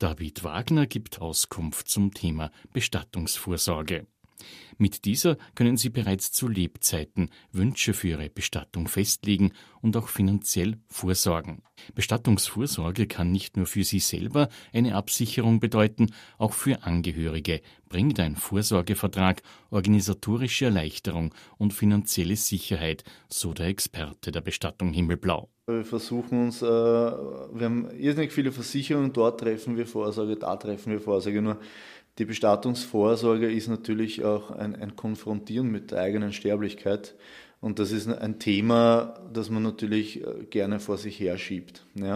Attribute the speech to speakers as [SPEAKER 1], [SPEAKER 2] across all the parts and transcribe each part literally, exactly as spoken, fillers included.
[SPEAKER 1] David Wagner gibt Auskunft zum Thema Bestattungsvorsorge. Mit dieser können Sie bereits zu Lebzeiten Wünsche für Ihre Bestattung festlegen und auch finanziell vorsorgen. Bestattungsvorsorge kann nicht nur für Sie selber eine Absicherung bedeuten, auch für Angehörige bringt ein Vorsorgevertrag organisatorische Erleichterung und finanzielle Sicherheit, so der Experte der Bestattung Himmelblau.
[SPEAKER 2] Wir versuchen uns, äh, wir haben irrsinnig viele Versicherungen, dort treffen wir Vorsorge, da treffen wir Vorsorge, nur die Bestattungsvorsorge ist natürlich auch ein, ein Konfrontieren mit der eigenen Sterblichkeit und das ist ein Thema, das man natürlich gerne vor sich herschiebt. Ja.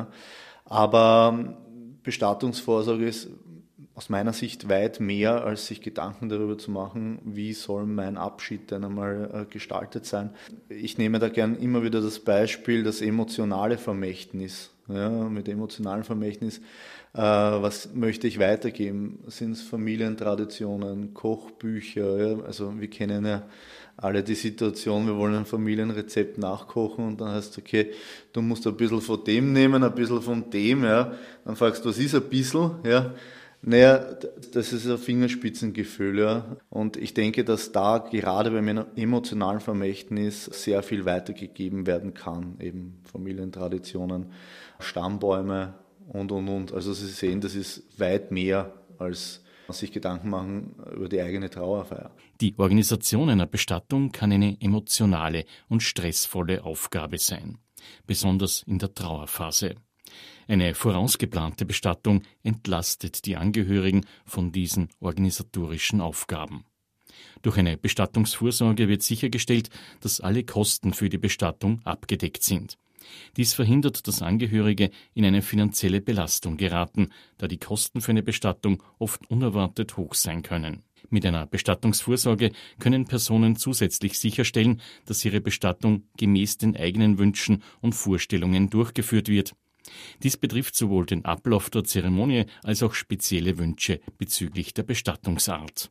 [SPEAKER 2] Aber Bestattungsvorsorge ist aus meiner Sicht weit mehr, als sich Gedanken darüber zu machen, wie soll mein Abschied denn einmal gestaltet sein. Ich nehme da gern immer wieder das Beispiel, das emotionale Vermächtnis. Ja, mit emotionalem Vermächtnis, äh, was möchte ich weitergeben? Sind es Familientraditionen, Kochbücher? Ja? Also wir kennen ja alle die Situation, wir wollen ein Familienrezept nachkochen und dann heißt es, okay, du musst ein bisschen von dem nehmen, ein bisschen von dem. Ja? Dann fragst du, was ist ein bisschen? Ja? Naja, das ist ein Fingerspitzengefühl. Ja? Und ich denke, dass da gerade beim emotionalen Vermächtnis sehr viel weitergegeben werden kann, eben Familientraditionen, Stammbäume und, und, und. Also Sie sehen, das ist weit mehr als sich Gedanken machen über die eigene Trauerfeier.
[SPEAKER 1] Die Organisation einer Bestattung kann eine emotionale und stressvolle Aufgabe sein, besonders in der Trauerphase. Eine vorausgeplante Bestattung entlastet die Angehörigen von diesen organisatorischen Aufgaben. Durch eine Bestattungsvorsorge wird sichergestellt, dass alle Kosten für die Bestattung abgedeckt sind. Dies verhindert, dass Angehörige in eine finanzielle Belastung geraten, da die Kosten für eine Bestattung oft unerwartet hoch sein können. Mit einer Bestattungsvorsorge können Personen zusätzlich sicherstellen, dass ihre Bestattung gemäß den eigenen Wünschen und Vorstellungen durchgeführt wird. Dies betrifft sowohl den Ablauf der Zeremonie als auch spezielle Wünsche bezüglich der Bestattungsart.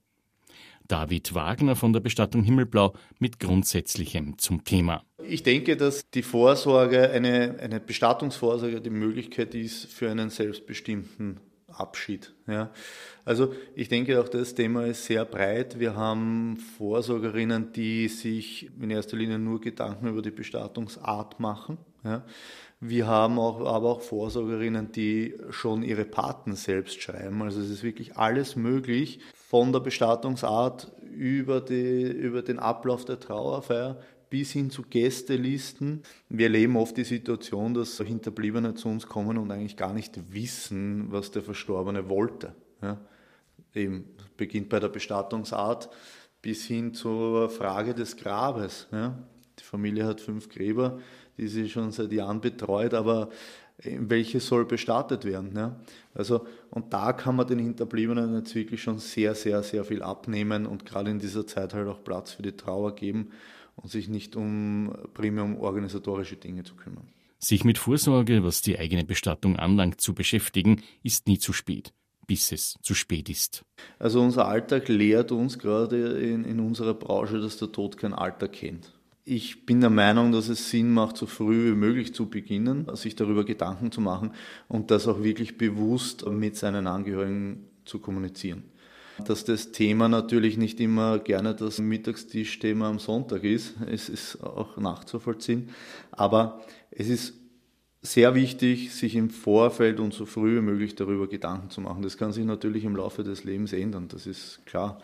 [SPEAKER 1] David Wagner von der Bestattung Himmelblau mit Grundsätzlichem zum Thema.
[SPEAKER 2] Ich denke, dass die Vorsorge, eine, eine Bestattungsvorsorge die Möglichkeit ist für einen selbstbestimmten Abschied. Ja. Also ich denke auch, das Thema ist sehr breit. Wir haben Vorsorgerinnen, die sich in erster Linie nur Gedanken über die Bestattungsart machen. Ja. Wir haben auch, aber auch Vorsorgerinnen, die schon ihre Paten selbst schreiben. Also es ist wirklich alles möglich, von der Bestattungsart über, die, über den Ablauf der Trauerfeier bis hin zu Gästelisten. Wir erleben oft die Situation, dass Hinterbliebene zu uns kommen und eigentlich gar nicht wissen, was der Verstorbene wollte. Ja, eben beginnt bei der Bestattungsart bis hin zur Frage des Grabes. Ja. Die Familie hat fünf Gräber, die sie schon seit Jahren betreut, aber welches soll bestattet werden? Ja? Also, und da kann man den Hinterbliebenen jetzt wirklich schon sehr, sehr, sehr viel abnehmen und gerade in dieser Zeit halt auch Platz für die Trauer geben und sich nicht um primär um organisatorische Dinge zu kümmern.
[SPEAKER 1] Sich mit Vorsorge, was die eigene Bestattung anlangt, zu beschäftigen, ist nie zu spät, bis es zu spät ist.
[SPEAKER 2] Also unser Alltag lehrt uns gerade in, in unserer Branche, dass der Tod kein Alter kennt. Ich bin der Meinung, dass es Sinn macht, so früh wie möglich zu beginnen, sich darüber Gedanken zu machen und das auch wirklich bewusst mit seinen Angehörigen zu kommunizieren. Dass das Thema natürlich nicht immer gerne das Mittagstischthema am Sonntag ist, es ist auch nachzuvollziehen, aber es ist sehr wichtig, sich im Vorfeld und so früh wie möglich darüber Gedanken zu machen. Das kann sich natürlich im Laufe des Lebens ändern, das ist klar.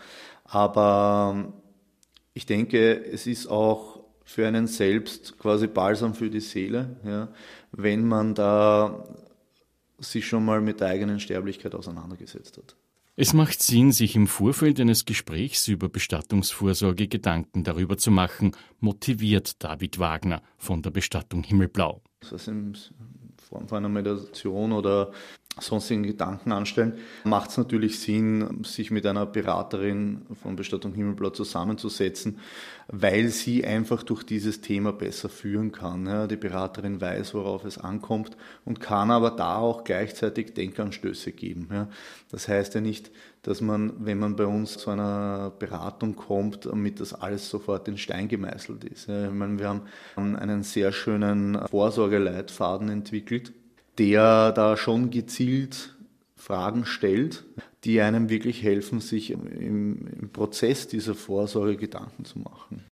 [SPEAKER 2] Aber ich denke, es ist auch für einen selbst quasi Balsam für die Seele, ja, wenn man da sich schon mal mit der eigenen Sterblichkeit auseinandergesetzt hat.
[SPEAKER 1] Es macht Sinn, sich im Vorfeld eines Gesprächs über Bestattungsvorsorge Gedanken darüber zu machen, motiviert David Wagner von der Bestattung Himmelblau.
[SPEAKER 2] Das heißt, in Form von einer Meditation oder sonstigen Gedanken anstellen, macht es natürlich Sinn, sich mit einer Beraterin von Bestattung Himmelblau zusammenzusetzen, weil sie einfach durch dieses Thema besser führen kann. Ja, die Beraterin weiß, worauf es ankommt und kann aber da auch gleichzeitig Denkanstöße geben. Ja. Das heißt ja nicht, dass man, wenn man bei uns zu einer Beratung kommt, damit das alles sofort in Stein gemeißelt ist. Ja. Ich meine, wir haben einen sehr schönen Vorsorgeleitfaden entwickelt, der da schon gezielt Fragen stellt, die einem wirklich helfen, sich im, im Prozess dieser Vorsorge Gedanken zu machen.